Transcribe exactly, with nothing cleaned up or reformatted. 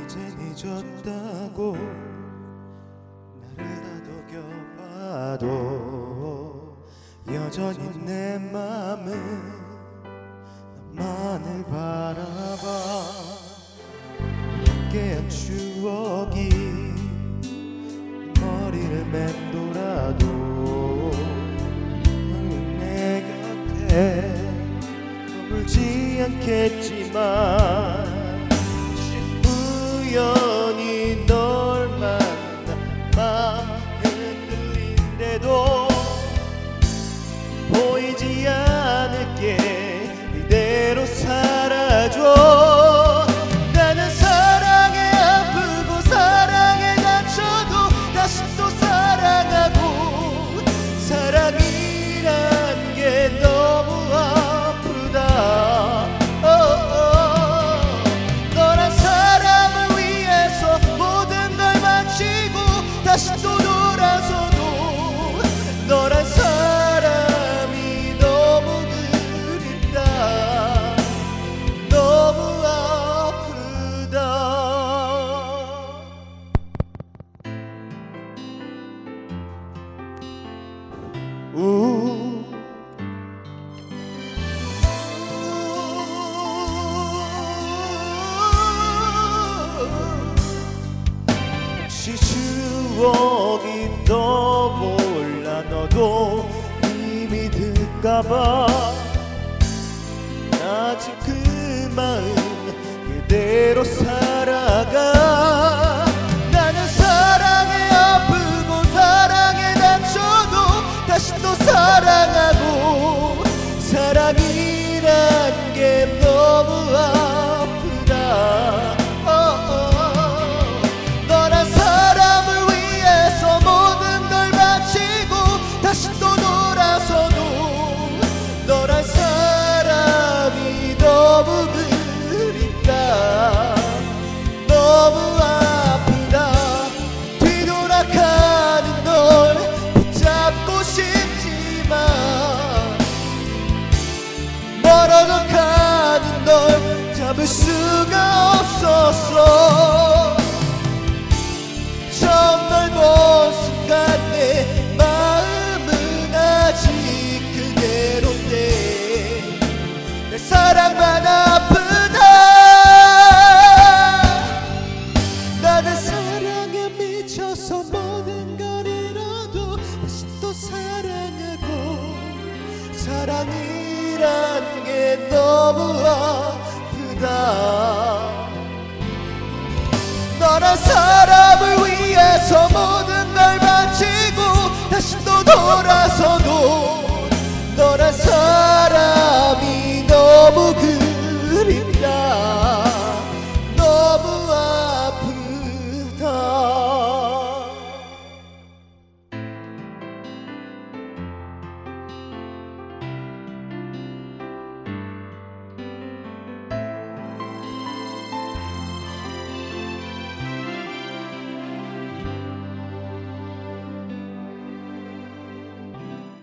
이젠 잊었다고 나를 다독여봐도 여전히 내 맘은 너만을 바라봐. 깨한 추억이 머리를 맴돌아도 내 곁에 머물지 않겠지만 우연히 널 만나 마음 흔들린데도 보이지 않을게 이대로 살아줘. 나는 사랑에 아프고 사랑에 다쳐도 다시 또 사랑하고 사랑이란 게 너무 아프다. 너란 사람을 위해서 모든 걸 마치고 다시 또 돌아서도 너란 사람이 너무 그립다. 너무 아프다. 우 혹시 추억이 떠올라 너도 힘이 들까봐 아직 그 마음 그대로 살아가. 나는 사랑에 아프고 사랑에 다쳐도 다시 또 사랑하고 사랑이란 게 너무 아프다. 너란 사람을 위해서 모든 걸 바치고 다시 또 돌아서도 너란 사람이 너무 그립다. 너무 아프다. 뒤돌아가는 널 붙잡고 싶지만 멀어져 가는 널 잡을 수가 없었어. 처음 널 본 순간 내 마음은 아직 그대로인데 내 사랑만 아프다. 나는 사랑에 미쳐서 모든 걸 잃어도 다시 또 사랑하고 사랑이란 게 너무 아프다. 너란 사람을 위해서 모든 걸 바치고 다시 또 돌아서도